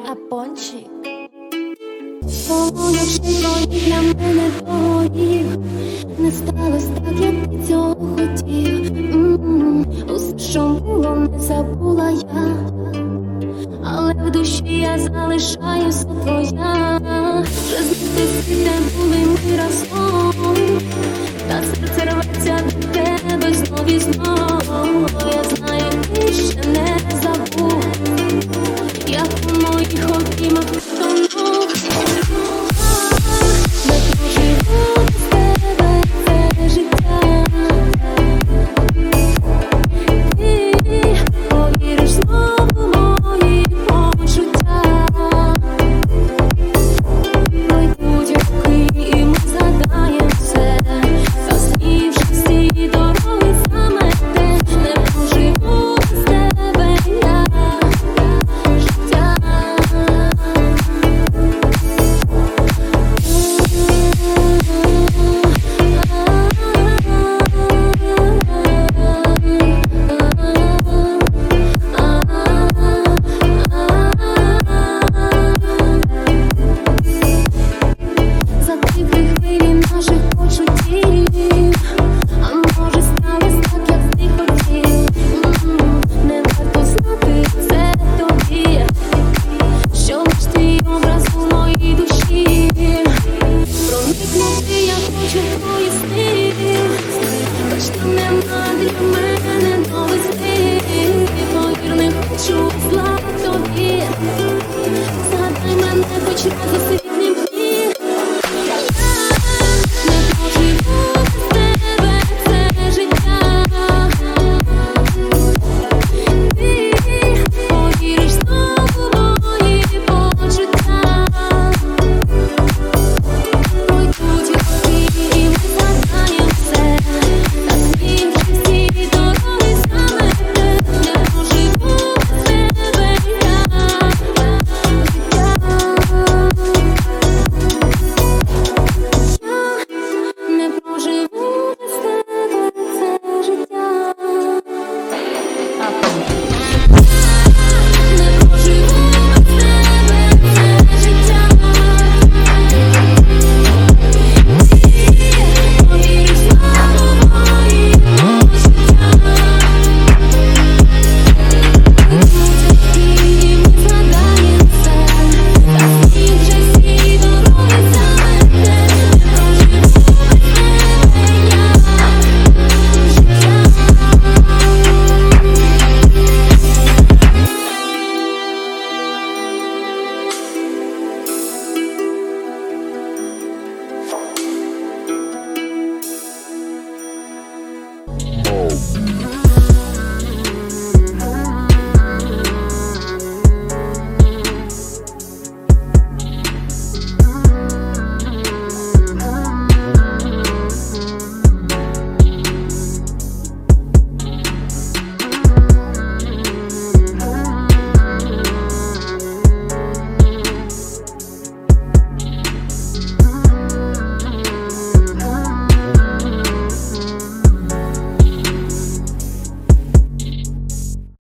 Апончик. Полюбши твоїх для мене твоїх, не сталося так, як ти цього хотів. Усе, що було, не забула я, але в душі я залишаюся твоя. Вже знати де були ми разом, та серце рветься до тебе знов і знов. Я знаю, ти ще не забув, як у моїх обіймах потонув. Не проживу без тебе це життя. Ти повіриш знову мої почуття. Ой, будь-який і ми задаєм все, заснівши всі дороги саме те. Не проживу без тебе я життя. Затихли хвилі наших почуттів, а може сталося так, як ти хотів. Не варто знати це тобі, що лиш твій образ у моїй душі. Проникнути я хочу в твої сни, хоч там нема для мене новизни. Повір, не хочу зла тобі, згадай мене хоч раз у світі.